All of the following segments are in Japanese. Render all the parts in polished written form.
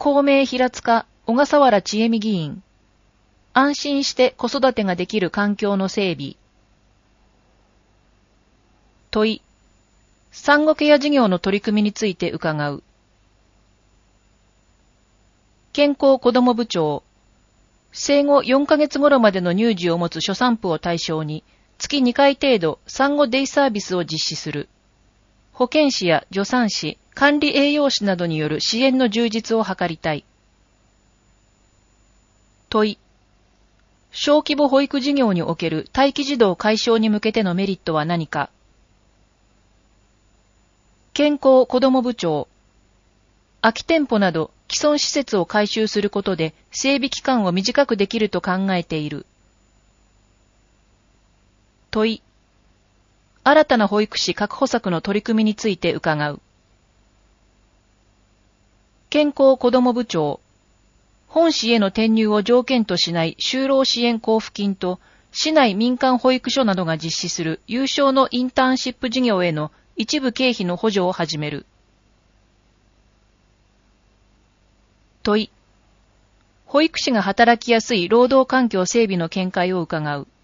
公明平塚小笠原千恵美議員。安心して子育てができる環境の整備。問い。産後ケア事業の取り組みについて伺う。健康子ども部長。生後4ヶ月頃までの乳児を持つ初産婦を対象に、月2回程度産後デイサービスを実施する。保健師や助産師、管理栄養士などによる支援の充実を図りたい。問い。小規模保育事業における待機児童解消に向けてのメリットは何か。健康子ども部長。空き店舗など既存施設を改修することで整備期間を短くできると考えている。問い。新たな保育士確保策の取り組みについて伺う。健康子ども部長。本市への転入を条件としない就労支援交付金と、市内民間保育所などが実施する有償のインターンシップ事業への一部経費の補助を始める。問い。保育士が働きやすい労働環境整備の見解を伺う。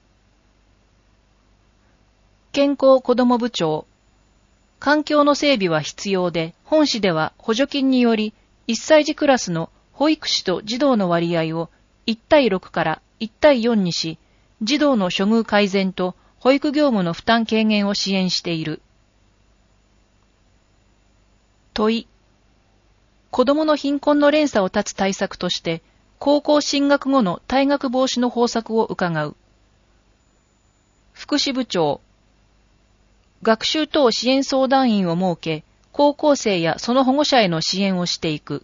健康子ども部長。環境の整備は必要で、本市では補助金により、1歳児クラスの保育士と児童の割合を1対6から1対4にし、児童の処遇改善と保育業務の負担軽減を支援している。問い。子どもの貧困の連鎖を断つ対策として、高校進学後の退学防止の方策を伺う。福祉部長。学習等支援相談員を設け、高校生やその保護者への支援をしていく。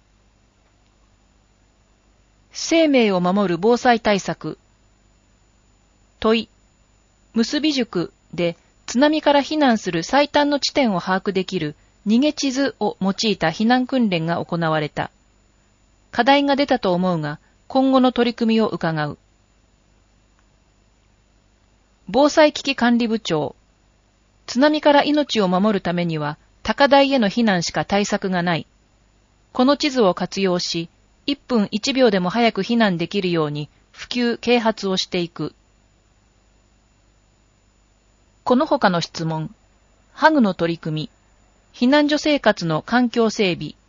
生命を守る防災対策。問い。結び塾で津波から避難する最短の地点を把握できる逃げ地図を用いた避難訓練が行われた。課題が出たと思うが、今後の取り組みを伺う。防災危機管理部長。津波から命を守るためには、高台への避難しか対策がない。この地図を活用し、1分1秒でも早く避難できるように普及・啓発をしていく。この他の質問。ハグの取り組み。避難所生活の環境整備。